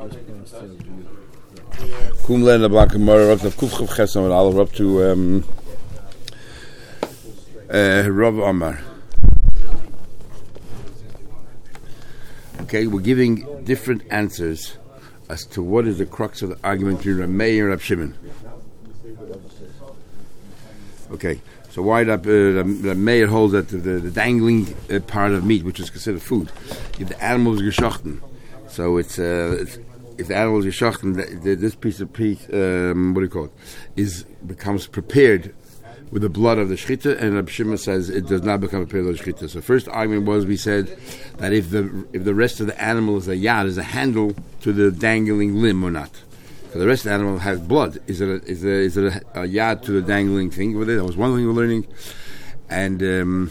Kum len the black murder up to Kufchav Chesam and all up to Rav Amar. Okay, we're giving different answers as to what is the crux of the argument between Rav Meir and Rav Shimon. Okay, so why Rav Meir holds that the dangling part of meat, which is considered food, if the animal is geschochten, so it's if the animal is geschochten, this piece, what do you call it, becomes prepared with the blood of the shchita, and Rav Shimon says it does not become prepared with the shchita. So first argument was, we said that if the rest of the animal is a yad, is a handle to the dangling limb or not. So the rest of the animal has blood. Is it a yad to the dangling thing with it? That was one thing we're learning. And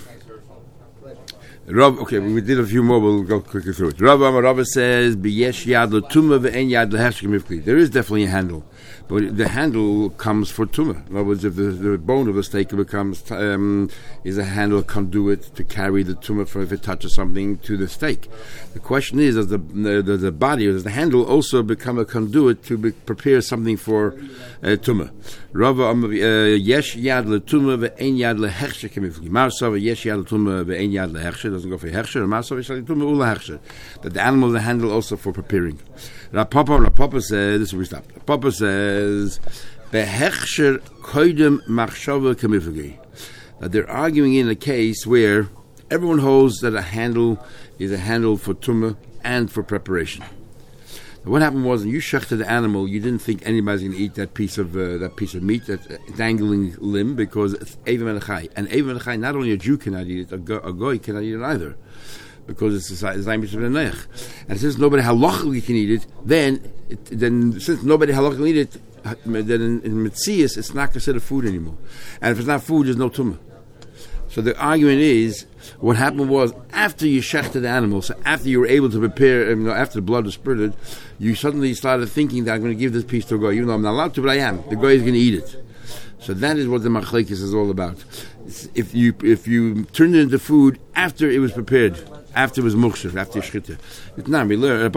Rav, okay, we did a few more. We'll go quickly through it. Rav says, "B'yesh yad l'tumah ve'en yad l'hefshek mifkli." There is definitely a handle, but the handle comes for tumah. In other words, if the bone of the steak becomes is a handle, a conduit to carry the tumah from if it touches something to the steak. The question is, does the body, or does the handle also become a conduit to prepare something for tumah? Rav yesh yad l'tumah ve'en yad l'hefshek mifkli. Marsav yesh yad l'tumah ve'en yad l'hefshek. Doesn't go for hechsher. Marsav yesh yad l'tumah ula hechsher. That the animal is a handle also for preparing. Rav Papa says, this is where we stop. Rav Papa says, "Behechsher koidem machshava kamifagi." That they're arguing in a case where everyone holds that a handle is a handle for tumah and for preparation. Now, what happened was, when you shechted the animal, you didn't think anybody's going to eat that piece of meat, that dangling limb, because it's Eivam Elachai. And Eivam Elachai, not only a Jew cannot eat it, a goy cannot eat it either, because it's the language of the Nech. And since nobody halachically can eat it, then since nobody halachically can eat it, then in Metzias it's not considered food anymore. And if it's not food, there's no tumah. So the argument is, what happened was, after you shechted the animal, so after you were able to prepare, after the blood was spurted, you suddenly started thinking that I'm going to give this piece to a goy, even though I'm not allowed to, but I am. The goy is going to eat it. So that is what the machlekes is all about. If you turned it into food after it was prepared, after it was muksher, after shchita, it's not be learned.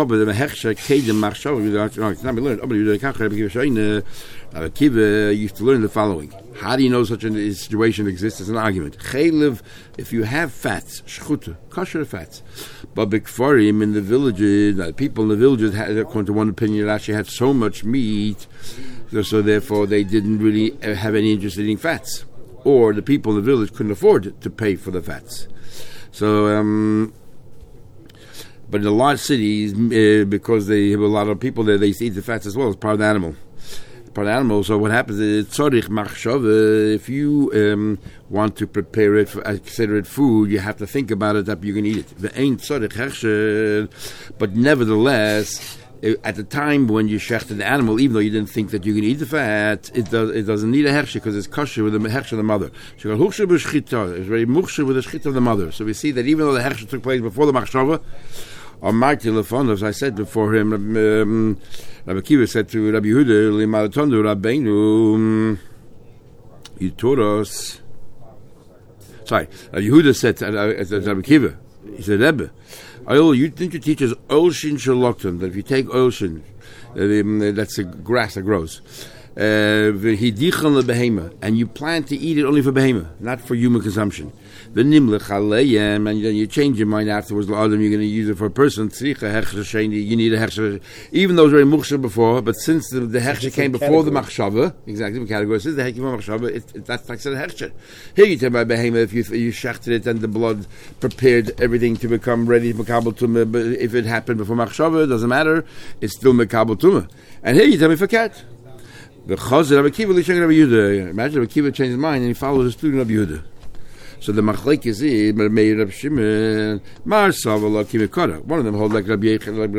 It's not be learned. Rabbi Kiva used to learn the following: how do you know such a situation exists as an argument? Chaylev, if you have fats, shchuta, kosher fats, but b'kfarim in the villages, people in the villages had, according to one opinion, actually had so much meat, so therefore they didn't really have any interest in eating fats, or the people in the village couldn't afford to pay for the fats. So, but in the large cities, because they have a lot of people there, they eat the fats as well as part of the animal. So what happens is, tzorich machshava, if you want to prepare it, consider it food, you have to think about it that you're going to eat it. Ve'ein tzorich hechsher, but nevertheless, at the time when you shechted the animal, even though you didn't think that you're going to eat the fat, it doesn't need a hechsher because it's kosher with the hechsher of the mother. It's very muksher with the shchita of the mother. So we see that even though the hechsher took place before the machshava, or Marti Lefon, as I said before him, Rabbi Kiva said to Rabbi Yehuda, "Limalatondo Rabbeinu, you taught us." Sorry, Rabbi Yehuda said to Rabbi Kiva, he said, "Rebbe, you didn't you teach us oilshin shalokton, that if you take oilshin, that's the grass that grows, and you plan to eat it only for behema, not for human consumption. The nimlech and then you change your mind afterwards. You're going to use it for a person. You need a hechsher, even though it was very muksher before. But since the hechsher came before the machshava, exactly the category says the hechsher machshava, that's like a hechsher. Here you tell by behema, if you shechted it and the blood prepared everything to become ready for mekabel tumah. But if it happened before machshava, it doesn't matter. It's still mekabel tumah. And here you tell me for cat. The Chazir Rabbi Kiva l'sheng Rabbi Yehuda. Imagine Rabbi Kiva changed his mind and he followed his student Rabbi Yehuda. So the machlekes is Meir Rabbi Shimon Marsav Kimikara. One of them hold like Rabbi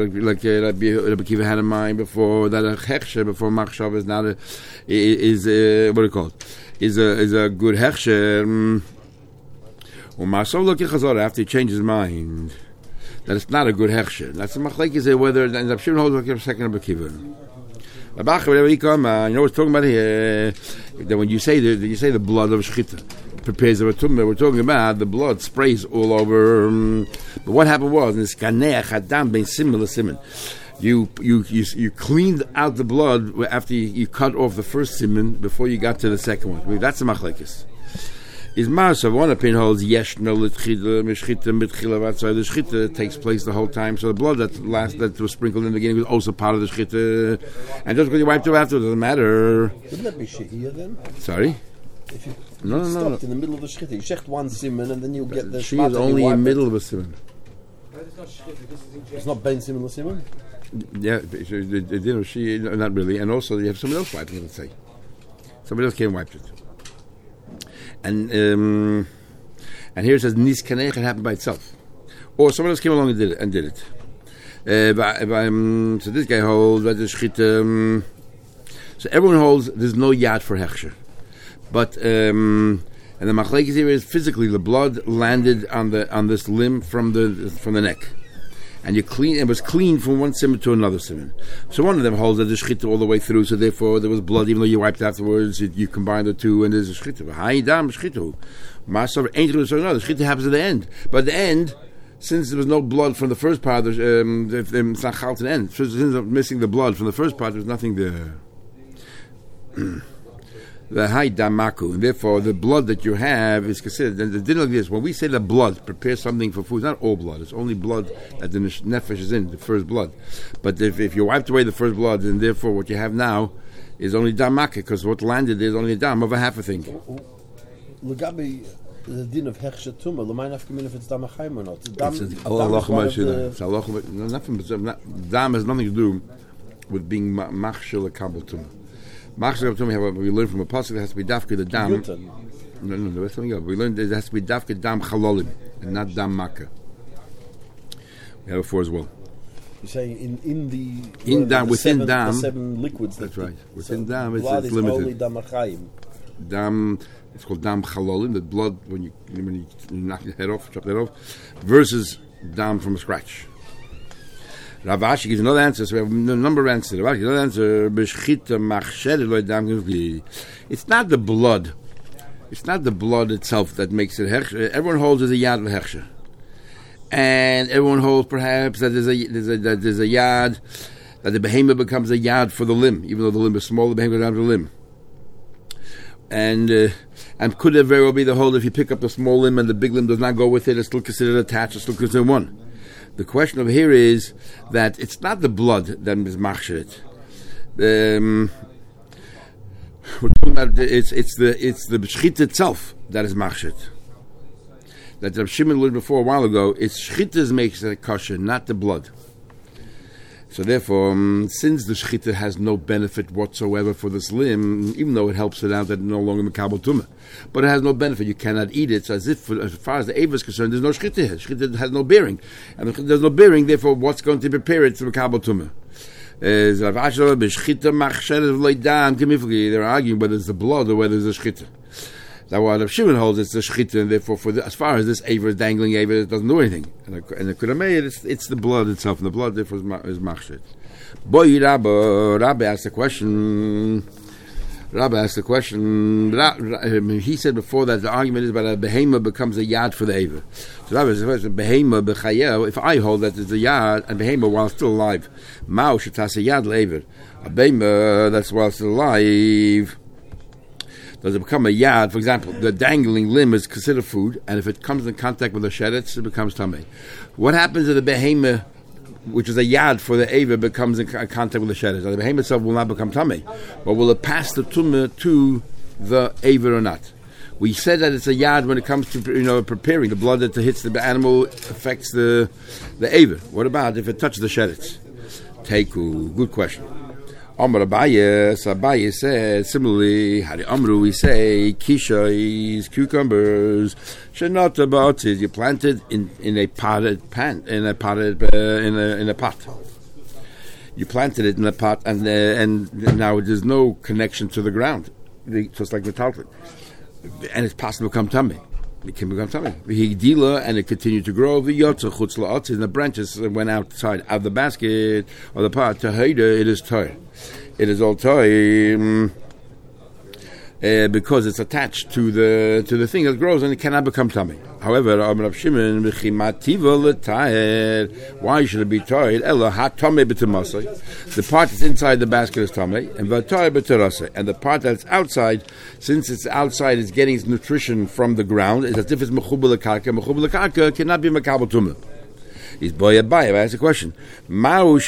Kiva had in mind before, that a hechsher before machshav is not is what do you call it? Is a good hechsher. Or Marsav Chazara, after he changed his mind, that it's not a good hechsher. That's the machlekes whether and Rabbi Shimon holds like a second Rabbi Kiva. You know what's talking about here? That when you say the blood of shchita prepares the tumah, we're talking about the blood sprays all over. But what happened was, in this kaneach hadam ben simon l'simon, You cleaned out the blood after you cut off the first siman before you got to the second one. That's the machlekes. Is Marsa, one opinion holds yesh no l'tchila mishchita mitchila vatzai. The shchita takes place the whole time, so the blood that was sprinkled in the beginning was also part of the shchita, and just because you wiped it after, doesn't matter. Wouldn't that be shehiyah then? Sorry. If you No. stopped in the middle of the shchita, you shecht one siman and then you get the She is only in the middle of a siman. It's not ben siman l'siman. Yeah, she not really, and also you have somebody else wiping it. Let's say somebody else came and wiped it. And here it says nis kanech, it happened by itself, or someone else came along and did it. So this guy holds that the shchita. So everyone holds there's no yad for hechsher, but and the machlekes here is physically the blood landed on this limb from the neck, and it was clean from one siman to another siman. So one of them holds that the shchita all the way through, so therefore there was blood even though you wiped afterwards. You combine the two and there's a shchita. Ha'idam shchita. Masav ain't no, the shchita happens at the end, but at the end, since there was no blood from the first part, it's not chal to the end. So since I'm missing the blood from the first part, there's nothing there. The high damaku, and therefore the blood that you have is considered. And the din like this: when we say the blood prepares something for food, it's not all blood; it's only blood that the nefesh is in, the first blood. But if you wiped away the first blood, then therefore what you have now is only damaka, because what landed there is only a dam of a half a thing. Legabi the din of hechsher tumah, l'may nafkamin if it's damachayim or not. Dam has nothing to do with being machshel a kabel tumah. Machshel tumah, we learn from a pasuk that has to be dafka the dam. No, that's something else. We learned that it has to be dafka dam chalolim and not dam makkah. We have it before as well. You're saying within dam, the seven liquids. That's right. Within dam, it's blood limited. Only damachayim. Dam, it's called dam chalolim. The blood when you knock your head off, chop the head off, versus dam from scratch. Rav Ashi gives another answer. So we have a number of answers. Rav Ashi gives another answer. It's not the blood. It's not the blood itself that makes it hechsher. Everyone holds there's a yad of hechsher, and everyone holds perhaps that there's a yad that the behemoth becomes a yad for the limb, even though the limb is small. The behemoth goes down to the limb, and could it very well be the whole if you pick up the small limb and the big limb does not go with it, it's still considered attached. It's still considered one. The question over here is that it's not the blood that is machshet. We're talking about it's the shchita itself that is machshet. That Rav Shimon learned before a while ago. It's shchita makes it kosher, not the blood. So therefore, since the shchita has no benefit whatsoever for this limb, even though it helps it out that it's no longer mekabel tumah, but it has no benefit. You cannot eat it. So as far as the Eva is concerned, there's no shchita here. Shchita has no bearing, and there's no bearing. Therefore, what's going to prepare it to mekabel tumah? They're arguing whether it's the blood or whether it's the shchita. Now, what Rav Shimon holds, it's the shchita, and therefore, as far as this Eva is dangling Eva, it doesn't do anything. And the Kuramei, it's the blood itself, and the blood, therefore, is machshet. Boy, Rabbi asked the question. He said before that the argument is about a behemoth becomes a yad for the Eva. So Rabbi says, behemoth b'chayel, if I hold that it's a yad, and behemoth while still alive, mao shetas a yad le'ever. A behemoth that's while still alive, does it become a yad? For example, the dangling limb is considered food, and if it comes in contact with the sheretz, it becomes tamei. What happens if the behemoth, which is a yad for the Eva, becomes in contact with the sheretz? The behemoth itself will not become tamei, but will it pass the tumah to the Eva or not? We said that it's a yad when it comes to preparing the blood that hits the animal affects the Eva. What about if it touches the sheretz? Teiku, good question. Amar Abaye said similarly. Hari Amru, we say kishais, cucumbers, shenot about it. You planted in a potted pan, in a pot. You planted it in a pot, and now there's no connection to the ground, just like the talcum, and it's possible to become tummy. It can become tummy. V'higdila, and it continued to grow. V'yotza chutz la'otz, and the branches went outside of the basket or the pot. Tahida, it is toy. It is all toy. because it's attached to the thing that grows and it cannot become tummy. However, Rav Shimon, why should it be tied? The part that's inside the basket is tummy, and the part that's outside, since it's outside, it's getting its nutrition from the ground. It's as if it's mechubel karka. Mechubel karka cannot be mekabel tumah. Is boy I ask a question. Remember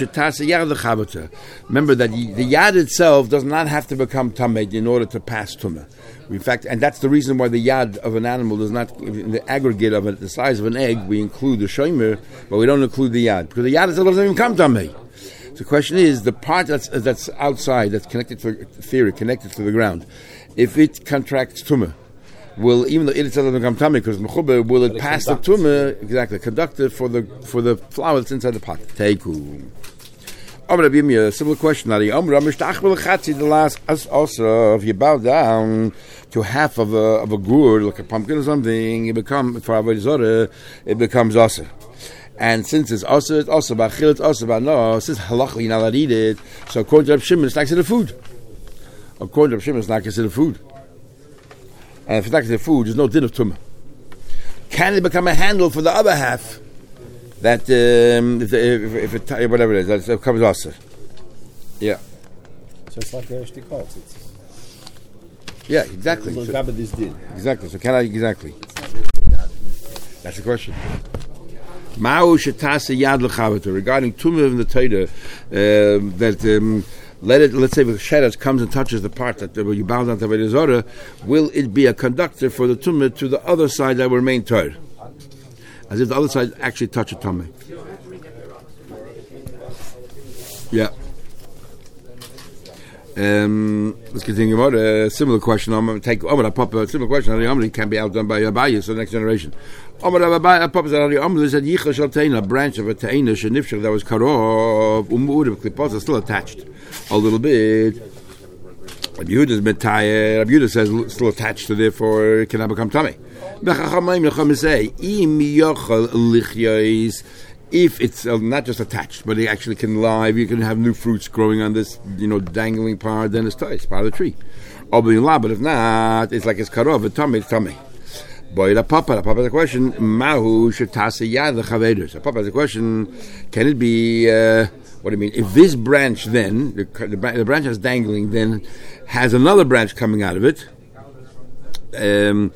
that the yad itself does not have to become tameh in order to pass tumah. In fact, and that's the reason why the yad of an animal does not, in the aggregate of it, the size of an egg, we include the shomer, but we don't include the yad because the yad itself doesn't even come tameh. So the question is the part that's outside, that's connected to connected to the ground, if it contracts tumah, will, even though it itself doesn't become tummy because mechuber, will it pass the tumah, exactly, conductor for the flour that's inside the pot? Teiku. A similar question. The last also, if you bow down to half of a gourd, like a pumpkin or something, it becomes for avodah zarah, it becomes also. And since it's also bachil, it's also no. Since halachah you're not allowed to eat it, so according to Rav Shimon, it's not considered food. According to Rav Shimon, it's not considered food. And if it's not considered food, there's no din of tumah. Can it become a handle for the other half? That if it whatever it is, that covers also. Yeah. So it's like a shtikot. Yeah, exactly. Exactly. So can I exactly? That's the question. Ma'u shetase yad lechavata regarding tumah in the Torah that. Let's say the sheretz comes and touches the part that where you bow down to avodah zarah, will it be a conductor for the tumah to the other side that will remain torah? As if the other side actually touched a tumah. Yeah. Let's continue on. A similar question. I'm going to take a similar question. It can be outdone by Abaye, so the next generation. A branch of a ta'ina that was cut off, klipot is still attached a little bit. Rabbi Yehuda says still attached to, therefore it cannot become tummy. If it's not just attached, but it actually can live, you can have new fruits growing on this, dangling part, then it's part of the tree. But if not, it's like it's cut off, it's tummy. Boy, the Papa has a question. Mahu shetase yad lechavedus. The Papa has a question. Can it be? What do you mean? If this branch then the branch that's dangling then has another branch coming out of it, and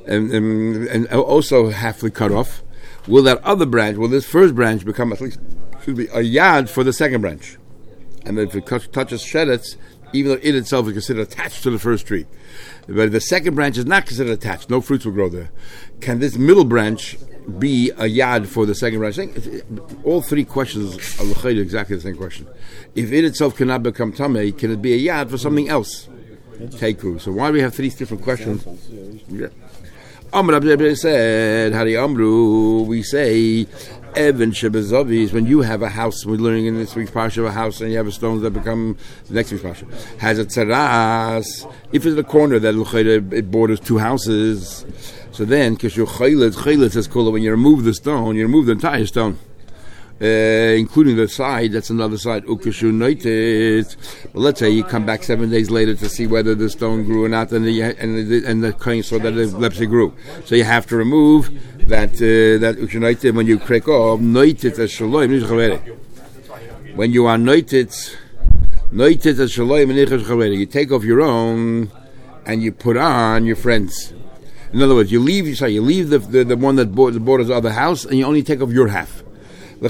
also halfly cut off, will that other branch? Will this first branch become at least a yad for the second branch? And if it touches sheretz, even though it itself is considered attached to the first tree, but the second branch is not considered attached, no fruits will grow there. Can this middle branch be a yad for the second branch? I think all three questions are exactly the same question. If it itself cannot become tamei, can it be a yad for something else? Teiku. So why do we have three different questions? Yeah. Amr said, Hari Amru, we say, Evan Shebezavis, when you have a house, we're learning in this week's parsha of a house, and you have a stone that become the next week's parsha, has a tzaras, if it's the corner that it borders two houses, so then, Kishu Chaylet says, when you remove the stone, you remove the entire stone. Including the side, that's another side. Ukashu noitit. But let's say you come back 7 days later to see whether the stone grew or not, and the kohen saw that the leprosy grew. So you have to remove that ukashu noitit when you crack off noitit as shaloim. When you are noitit as shaloim, you take off your own and you put on your friends. In other words, you leave the one that borders the other house, and you only take off your half. You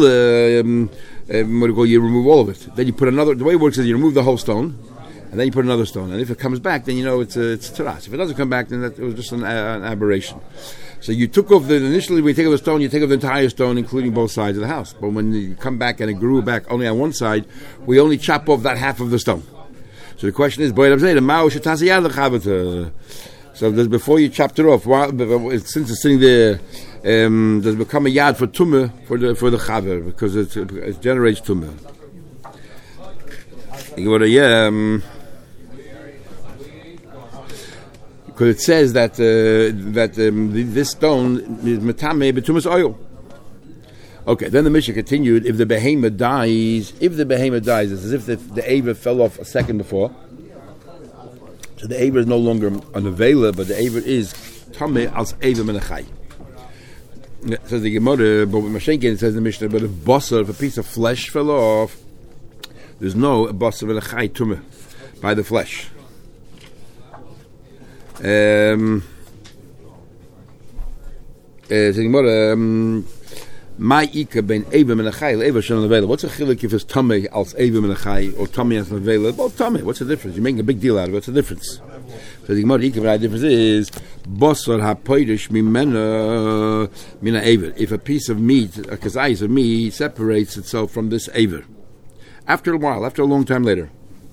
remove all of it. Then you put another. The way it works is you remove the whole stone, and then you put another stone. And if it comes back, then it's teras. If it doesn't come back, then it was just an aberration. So you took off initially when you take off the stone, you take off the entire stone, including both sides of the house. But when you come back and it grew back only on one side, we only chop off that half of the stone. So the question is, so before you chopped it off, since it's sitting there, does it become a yad for tumah for the chaver because it generates tumah? Because it says that this stone is metame b'tumas oil. Okay, then the Mishnah continued. If the behemoth dies, it's as if the Ava fell off a second before. So the Aver is no longer an Avela, but the Aver is Tameh als Aver Menachai. So the Gemara, but with Mashenkin, it says in the Mishnah, but if Basar, if a piece of flesh fell off, there's no Basar Menachai Tumeh by the flesh. So the Gemara, my Ika ben Eva Menachai, Eva Shan Avela. What's a chiluk if it's Tameh als Eva Menachai or Tameh as Avela? Both Tameh. What's the difference? You're making a big deal out of it. What's the difference? So the Gemara Ika, the difference is Basar hapoidish mimena mina Eva. If a piece of meat, a kazayis of meat, separates itself from this Eva, after a while, after a long time later.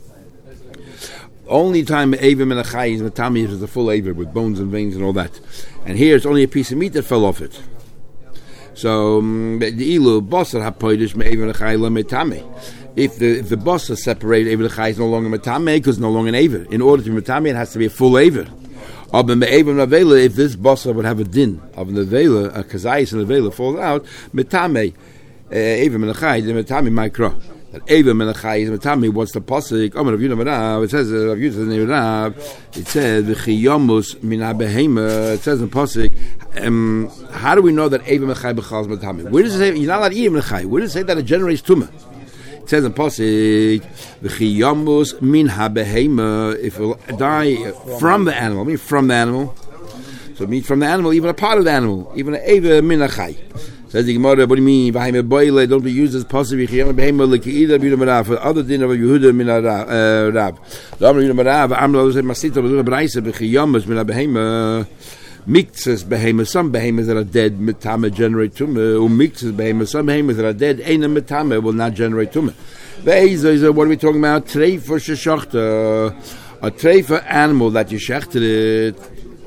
Only time Eva Menachai is Matami is the full Eva with bones and veins and all that. And here it's only a piece of meat that fell off it. So the ilu basar hapoidish me'eva l'chai la metame. If the basar separated, Eva l'chai is no longer metame because it's no longer an Eva. In order to be metame, it has to be a full Eva. But me'eva n'avela, if this basar would have a din of an avela, a kazayis and avela falls out, metame Eva l'chai, the metame micro. That Eva Menachai is Matami. What's the pasuk? Omer Rav Yudah Marav. It says Rav Yudah. It says v'chiyamus min habehema. It says in pasuk. How do we know that Eva Menachai b'chal is Matami? Where does it say you're not allowed to eat Menachai? Where does it say that it generates tumah? It says in pasuk v'chiyamus min habehema. If it will die from the animal, mean from the animal. So meat from the animal, even a part of the animal, even an Eva Menachai. Says the Gemara, what do you mean? Don't be used as possible for other din of Yehuda min Rav. The Amr Yehuda Rav, Amr said Masita was a brayse b'chiyamas min behema. Mixes behema, some behemoths that are dead mitame generate tumah. Or mixes behema, some behemoths that are dead ain't a mitame will not generate tumah. What are we talking about? Treifa sheshachta, a treifa animal that you shechted it.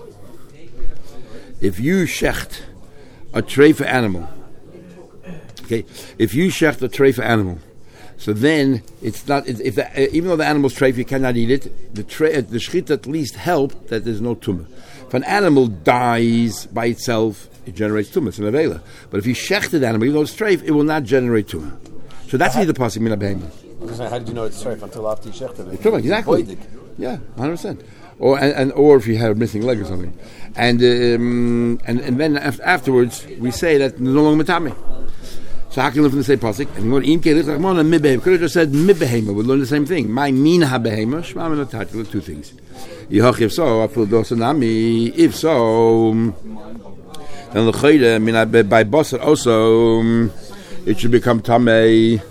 If you shecht a treifa animal, okay. If you shecht a treifa animal, so then it's not. Even though the animal's treifa, you cannot eat it. The shchita at least help that there's no tumah. If an animal dies by itself, it generates tumah. It's an avela. But if you shecht the animal, even though it's treif, it will not generate tumah. So that's the pasuk min habehema. How did you know it's treif until after you shechted it? Exactly. Yeah, 100%. Or if you had a missing leg or something, and then afterwards we say that no longer metame. So how can you learn from the same pasuk? And what could have just said mibehema. We learn the same thing. My min habehema shma min atatila. Two things. If so, I feel dosanami. If so, then the chayda min by basar also it should become tamei.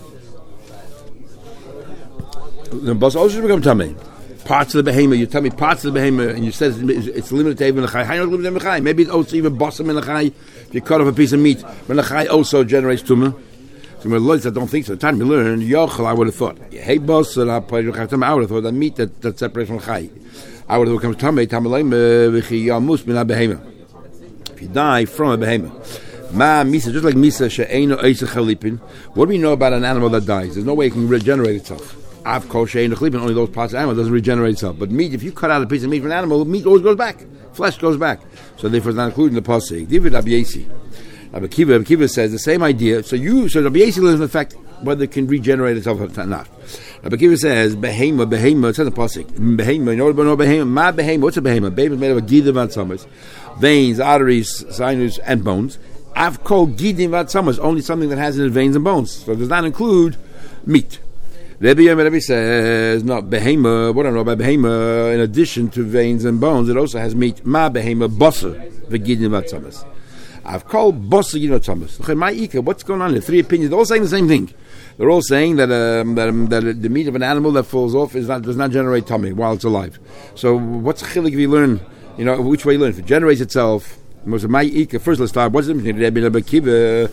The basar also should become tamei. Parts of the behema, you tell me parts of the behema, and you said it's limited to even l'chai. How not limited to l'chai? Maybe it's also even bossam in l'chai. If you cut off a piece of meat, when l'chai also generates tumah. So when Lloyd said, I don't think so. The time you learn, yochel, I would have thought. Hey, boss, I would have thought that meat that separates from l'chai. I would have become tamei, yamus min behema. If you die from a behema. Ma misa, just like misa she'eino eisa chalipin. What do we know about an animal that dies? There's no way it can regenerate itself. Av kol she'eino chalipin, only those parts of the animal doesn't regenerate itself. But meat, if you cut out a piece of meat from an animal, meat always goes back. Flesh goes back. So therefore it's not included in the pasuk. David Rabbi Yasi. Rabbi Kiva says the same idea. So Rabbi Yasi learns the fact whether it can regenerate itself or not. Rabbi Kiva says behema. It says in the pasuk behema. You know what behema? Ma behema. What's a behema? Behema is made of a gidim vatzamas, veins, arteries, sinews, and bones. Av kol gidim vatzamas, only something that has in it veins and bones. So it does not include meat. Rabbi says no behema. What I know about behema, in addition to veins and bones, it also has meat. Ma behema basar v'gidim vatzamas. I've called boss what's going on here? Three opinions. They're all saying the same thing. They're all saying that the meat of an animal that falls off does not generate tummy while it's alive. So what's the chilik if you learn? You know which way you learn. If it generates itself, first let's start. What's the difference between Rabbi Kiva,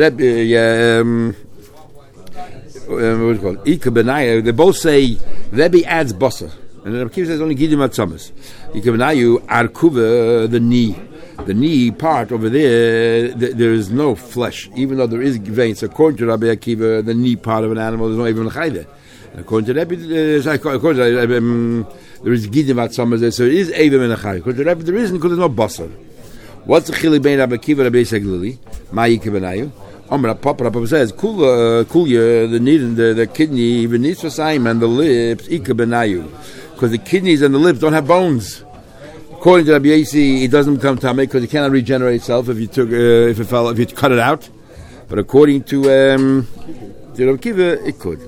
what is it called? Ika Benaya. They both say Rebbe adds bossa, and Rabbi Kiva says only gidim atzamas. Ika Benayu arkuva, the knee. The knee part over there is no flesh, even though there is veins. According to Rabbi Akiva, the knee part of an animal, there's no even l'chai there. According to Rabbi, there is gidim atzamas there, so it is even l'chai. According to Rabbi, there isn't because there's no basar. What's the chili bein Rabbi Akiva, Rabbi Seglili? Ma'ika benayu. Papa says, Kulya, the kidney, Venisvasaim, and the lips, Ika Benayu. Because the kidneys and the lips don't have bones. According to Rabbi Yossi, it doesn't become tamei because it cannot regenerate itself if you cut it out. But according to Rabbi Kiva, it could.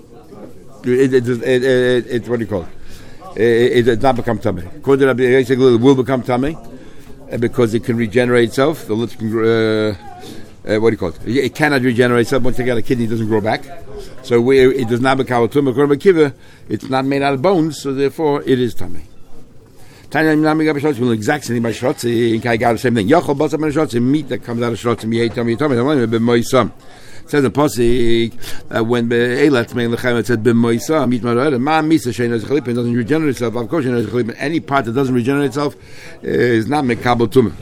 It what do you call it? It does not become tamei. According to Rabbi Yossi, it will become tamei because it can regenerate itself. The lips can. What do you call it? It cannot regenerate itself. Once you get a kidney, it doesn't grow back. So it does not become a tumor. According to Rabbi Kiva, it's not made out of bones, so therefore it is tamei. Will exact same thing by Shrotzi. I got the same thing. Yochel Basar Ben Shrotzi, meat that comes out of Shrotzi. It says in Pasik when Eilat Mein Lechem it said B'Moisam meat Marad. Ma Misa Shein as Chalipin doesn't regenerate itself. Of course, any part that doesn't regenerate itself is not Mekabel Tumah.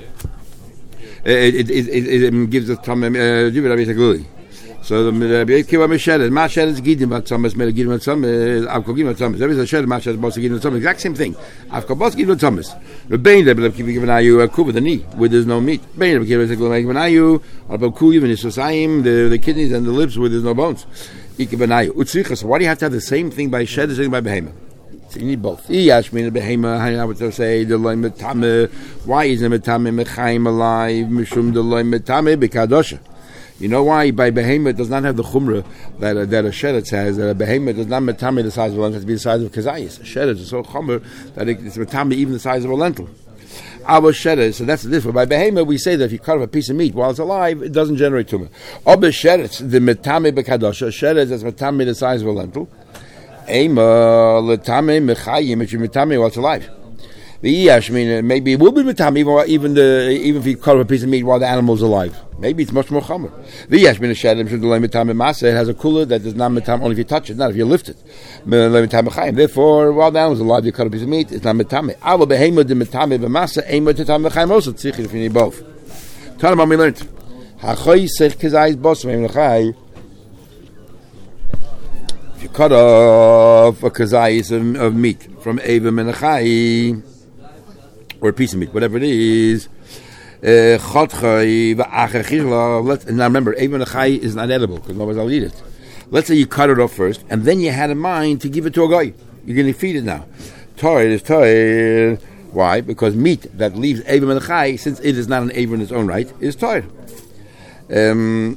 It gives us Tumah. So the Kiva Meshed, Mashed is Gidim about Thomas, Mel Gidim about Thomas, Avko Gidim about Thomas. There is a shed, Mashed, Boss Gidim about Thomas. Exact same thing. Avko Boss Gidim about Thomas. The Bain, the Kiva given Ayu, Kuba, the knee, where there's no meat. Bain, the Kiva given Ayu, about Kuyiv and Isosaim, the kidneys and the lips where there's no bones. Ikivan Ayu. Utsichas, why do you have to have the same thing by Shed as by Behema? So you need both. Iyashmin Behema, I would say, the Loim Metame. Why isn't Metame Mechaim alive? Mishum the Loim Metame, Bekadosha. You know why? By behemoth does not have the chumrah that a sheretz has. That a behemoth does not metame the size of a lentil. It has to be the size of kazayis. A sheretz is so chumrah that it's metame even the size of a lentil. Our sheretz, so that's the difference. By behemoth we say that if you cut off a piece of meat while it's alive, it doesn't generate tumor. Obe sheretz, the metame bekadosha, sheretz is metame the size of a lentil. Ema letame mechayim, it's metame while it's alive. The Iyash, maybe it will be metame even if you cut off a piece of meat while the animal's alive. Maybe it's much more chomer. The Iyash shedim should delay metame masa. It has a cooler that does not metame only if you touch it, not if you lift it. Therefore, while the animal's alive, you cut a piece of meat, it's not metame. Ava behema de metame b'masa, ema de tam b'chaim also tzichir if you need both. Tanam we learned. Hachoy sech kazayis bosim lechai. If you cut off a kazayis of meat from Eva menachai, or a piece of meat, whatever it is. Now remember, even a chai is not edible because nobody's will eat it. Let's say you cut it off first, and then you had in mind to give it to a guy. You're going to feed it now. Toy is toy. Why? Because meat that leaves Avim and Chai, since it is not an Avim in its own right, is toy. And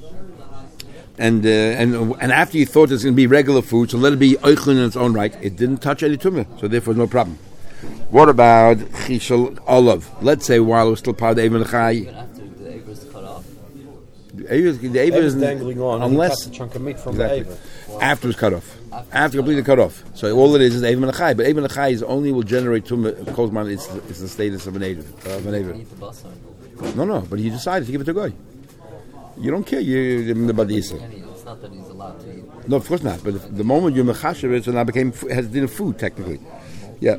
after you thought it's going to be regular food, so let it be oichlin in its own right. It didn't touch any tumah, so therefore no problem. What about chishul olive? Let's say while it was still part of the Avim Chai. Even after the Avim is cut off. The Avim is dangling on. Unless a chunk of meat from the Avim. After it's cut off. After completely cut off. So all it is Avim Chai. But Avim Chai is only will generate tumah. Kozman, it's the status of an Avim. No. But he decided to give it to a guy. You don't care. It's not that he's allowed to eat. No, of course not. But the moment you mechasher it, so now has been food technically. Yeah.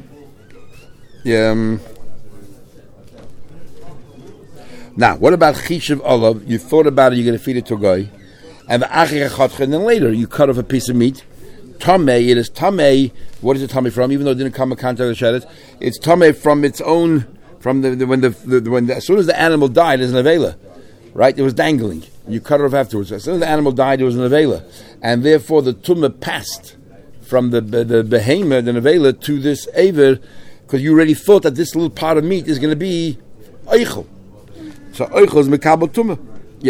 Now, what about chishav olav? You thought about it, you're going to feed it to a guy, and then later you cut off a piece of meat. Tamei, it is tamei. What is it tamei from? Even though it didn't come in contact with sheretz, it's tamei from its own. From as soon as the animal died, it's an avela, right? It was dangling. You cut it off afterwards. As soon as the animal died, it was an avela, and therefore the tumah passed from the behemoth, the avela, to this aver. Because you already thought that this little part of meat is going to be oichel. So oichel is mekabel tumah. Yeah.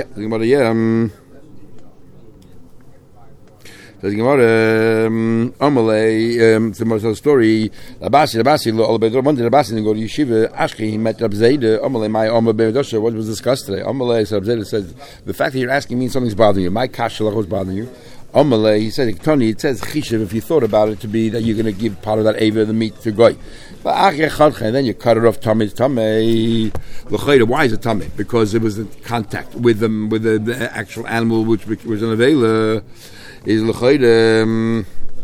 Says Gemara, Amalei, the most story. Labasi, all about one day. Labasi didn't go to yeshiva. Ashki, he met Rab Zayda. Amalei, my Amar Bevedosha. What was discussed today? Amalei, so Rab Zayda said, the fact that you're asking means something's bothering you. My kashalach was bothering you. Amalei, he said, Tony, it says chishav. If you thought about it to be that you're going to give part of that ava, the meat, to goy. But then you cut it off. Tamei. Why is it tamei? Because it was in contact with the actual animal, which was an avela. Is l'chayde.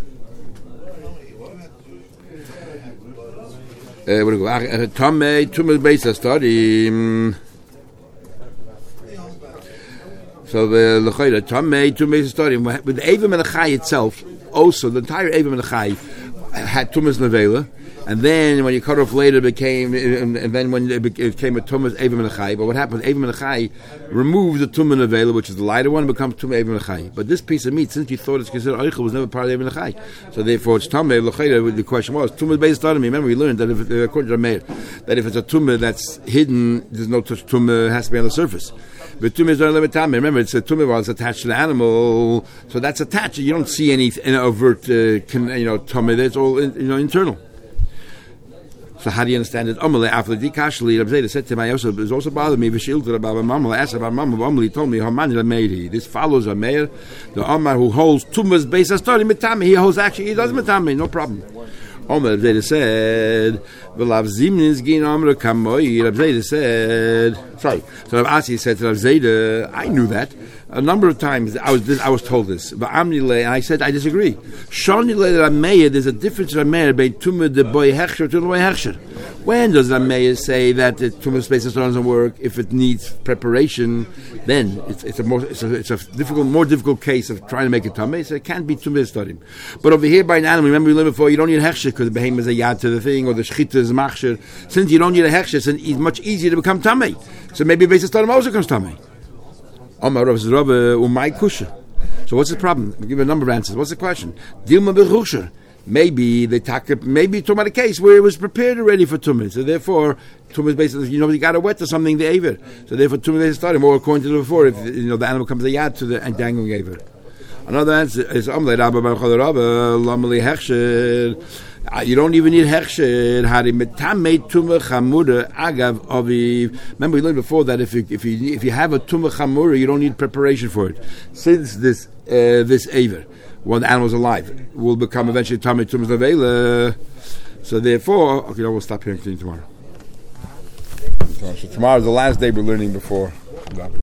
What do you go? Tamei beisa study. So the l'chayde tamei beisa study with the Avim and the Chai itself. Also, the entire Avim and the Chai had tumas nevela. And then when you cut off later, it became, and then when it became a tumah Evim and Chai. But what happened? Evim and Chai removed the tumah nevela, which is the lighter one, becomes tumah Evim and Chai. But this piece of meat, since you thought it's considered oichel, was never part of Evim and Chai. So therefore, it's tumah l'chayda. The question was tumah based on me. Remember, we learned that according to the Meir, that if it's a tumah that's hidden, there's no touch tumah, it has to be on the surface. But tumah is not limited time. Remember, it's a tumah while it's attached to the animal, so that's attached. You don't see any overt, tumah. That's all internal. So how do you understand it? After the Kashli, Rabbi said to me, it also bothered me. I asked about Mama. He told me, this follows a mayor, the Omar who holds tumas based on starting mitami. He holds he does mitami, no problem. Omar Rabbi said, Rabbi said, sorry. So Rabbi Asi said to Rabbi Zayda, I knew that. A number of times I was told this. But Amnile, I said I disagree. Shonile Rameya, there's a difference in Rameya between Tumah the boy Hechsher to the boy Hechsher. When does Rameya say that the Tumah space doesn't work? If it needs preparation, then it's a more difficult case of trying to make it Tumah. So it can't be Tumah studying. But over here by an animal, remember we learned before, you don't need a Hechsher because the behemoth is a yad to the thing, or the Shechita is Machsher. Since you don't need a Hechsher, it's much easier to become Tumah. So maybe based on studying also comes Tumah. So what's the problem? I'll give you a number of answers. What's the question? Maybe talking about a case where it was prepared already for tumah. So therefore, tumah is basically, you got to wet or something the aver. So therefore, tumah is starting more according to the before. If the animal comes a yad to the dangling aver. Another answer is you don't even need hechsher. Remember we learned before that if you have a tumah chamura, you don't need preparation for it. Since this aver, when the animal's alive, will become eventually tumah nevela. So therefore, okay, we'll stop here and continue tomorrow. So tomorrow is the last day we're learning before.